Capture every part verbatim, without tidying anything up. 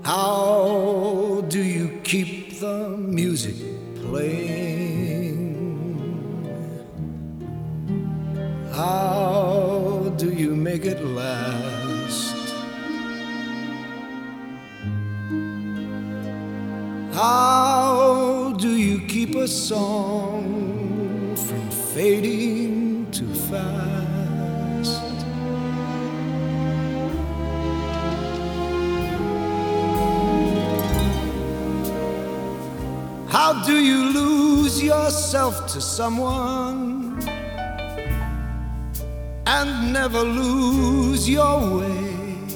How do you keep the music playing? How do you make it last? How do you keep a song from fading too fast? How do you lose yourself to someone and never lose your way?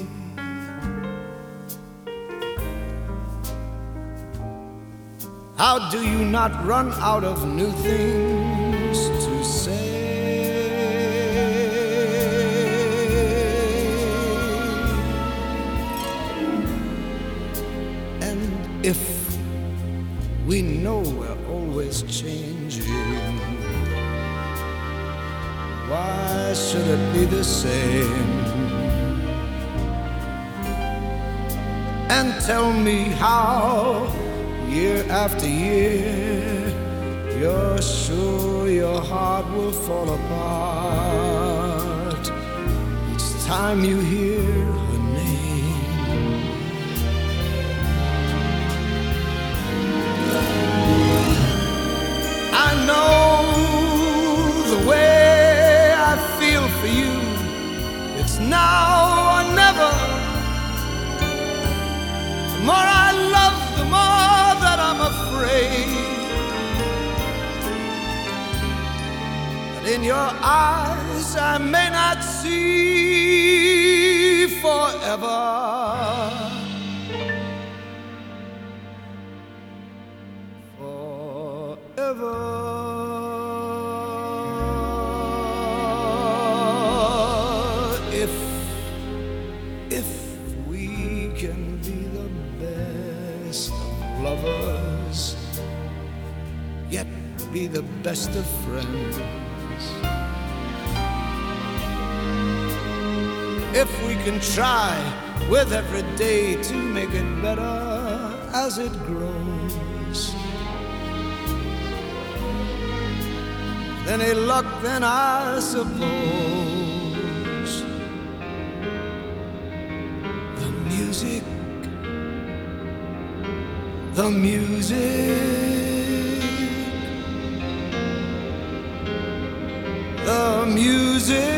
How do you not run out of new things to say? And if we know we're always changing, why should it be the same? And tell me how, year after year, you're sure your heart will fall apart each time you hear her name. I know the way I feel for you, it's now or never. The more I love, the more that I'm afraid that in your eyes I may not see forever. Forever. If, if we can be the best of lovers, yet be the best of friends. If we can try with every day to make it better as it grows, any luck then I suppose the music The music, the music